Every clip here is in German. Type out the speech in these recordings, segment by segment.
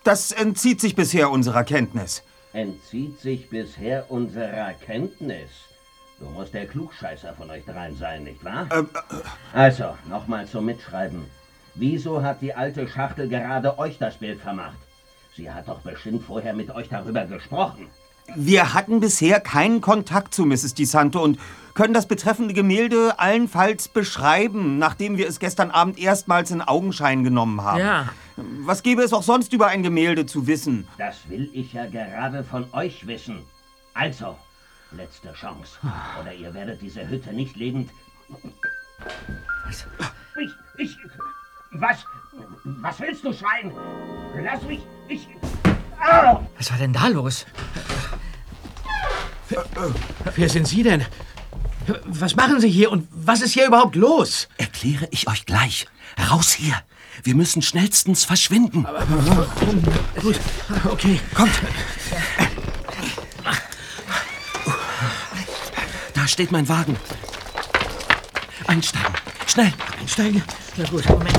Das entzieht sich bisher unserer Kenntnis. Entzieht sich bisher unserer Kenntnis? Du musst der Klugscheißer von euch dreien sein, nicht wahr? Also, nochmal zum Mitschreiben. Wieso hat die alte Schachtel gerade euch das Bild vermacht? Sie hat doch bestimmt vorher mit euch darüber gesprochen. Wir hatten bisher keinen Kontakt zu Mrs. DiSanto und können das betreffende Gemälde allenfalls beschreiben, nachdem wir es gestern Abend erstmals in Augenschein genommen haben. Ja. Was gäbe es auch sonst über ein Gemälde zu wissen? Das will ich ja gerade von euch wissen. Also, letzte Chance. Oder ihr werdet diese Hütte nicht lebend... Was willst du, Schwein? Lass mich... Au! Was war denn da los? Wer sind Sie denn? Was machen Sie hier und was ist hier überhaupt los? Erkläre ich euch gleich. Raus hier. Wir müssen schnellstens verschwinden. Gut, okay. Kommt. Da steht mein Wagen. Einsteigen. Schnell. Einsteigen? Na gut, Moment.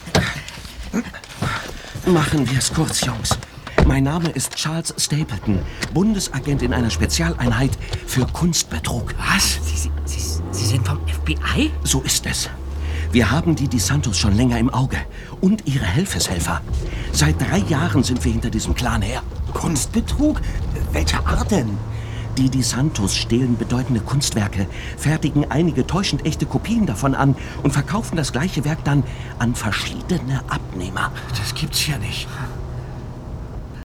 Machen wir es kurz, Jungs. Mein Name ist Charles Stapleton, Bundesagent in einer Spezialeinheit für Kunstbetrug. Was? Sie sind vom FBI? So ist es. Wir haben die DiSantos schon länger im Auge und ihre Helfershelfer. Seit 3 Jahren sind wir hinter diesem Clan her. Kunstbetrug? Welcher Art denn? Die DiSantos stehlen bedeutende Kunstwerke, fertigen einige täuschend echte Kopien davon an und verkaufen das gleiche Werk dann an verschiedene Abnehmer. Das gibt's ja nicht.